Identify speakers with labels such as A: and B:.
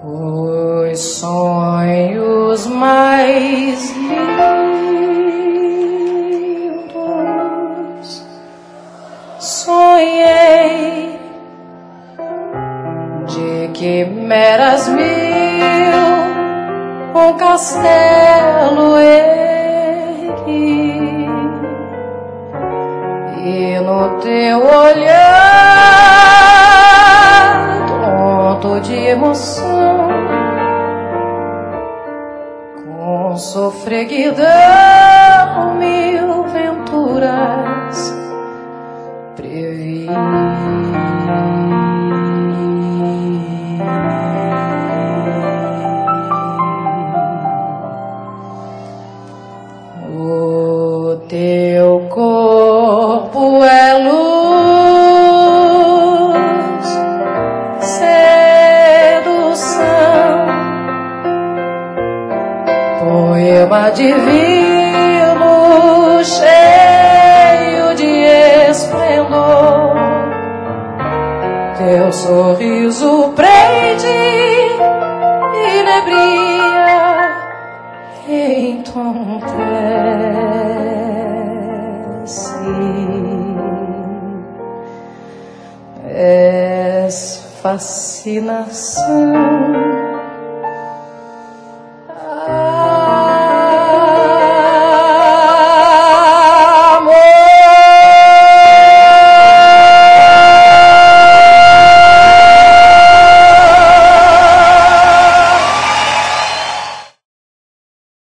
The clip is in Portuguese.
A: Os sonhos mais lindos sonhei, de quimeras mil um castelo ergui, e no teu olhar tonto de emoção, com sofreguidão mil venturas previ. O teu corpo é luz, sedução, poema divino cheio de esplendor. Teu sorriso prende, inebria, entorpece. És fascinação,